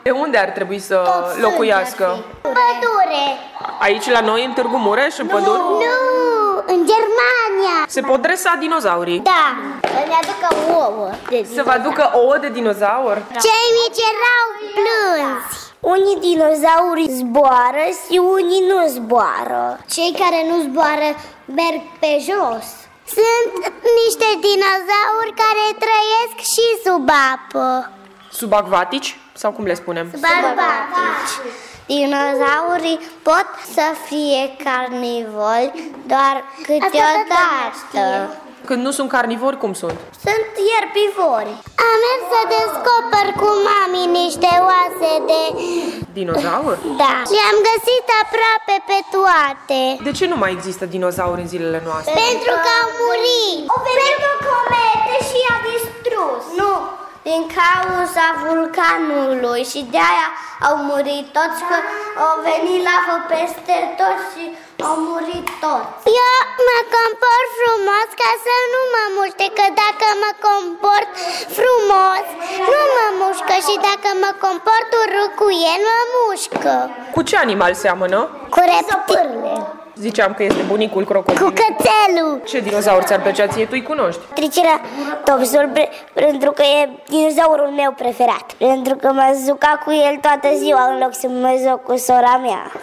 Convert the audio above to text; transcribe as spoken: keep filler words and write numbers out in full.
De unde ar trebui să Tot locuiască? În pădure. Aici la noi, în Târgu Mureș, în păduri? Nu, în Germania. Se pot dresa dinozaurii? Da, să ne aducă ouă de Să vă aducă ouă de dinozaur? Cei mici erau plânzi. Unii dinozauri zboară și unii nu zboară. Cei care nu zboară merg pe jos. Sunt niște dinozauri care trăiesc și sub apă. Subacvatici? Sau cum le spunem? Subacvatici. Dinozaurii pot să fie carnivori doar câteodată. Când nu sunt carnivori, cum sunt? Sunt ierbivori. Am mers să descoper cu mami niște oase de... Dinozaur? Da. Le-am găsit aproape pe toate. De ce nu mai există dinozauri în zilele noastre? Pentru că au murit. Pentru că o comete și i-a distrus. Nu, din cauza vulcanului și de-aia au murit toți, că au venit lavă peste tot și au murit toți. Eu mă comport frumos ca să nu mă muște, că dacă mă comport frumos nu mă mușcă și dacă mă comport urât cu el mă mușcă. Cu ce animal seamănă? Cu reptile. Ziceam că este bunicul crocodilului. Cu cățelul. Ce dinozaur ți-ar plăcea ție? Tu-i cunoști? Triceratopsul, pentru că e dinozaurul meu preferat. Pentru că m-am jucat cu el toată ziua în loc să mă joc cu sora mea.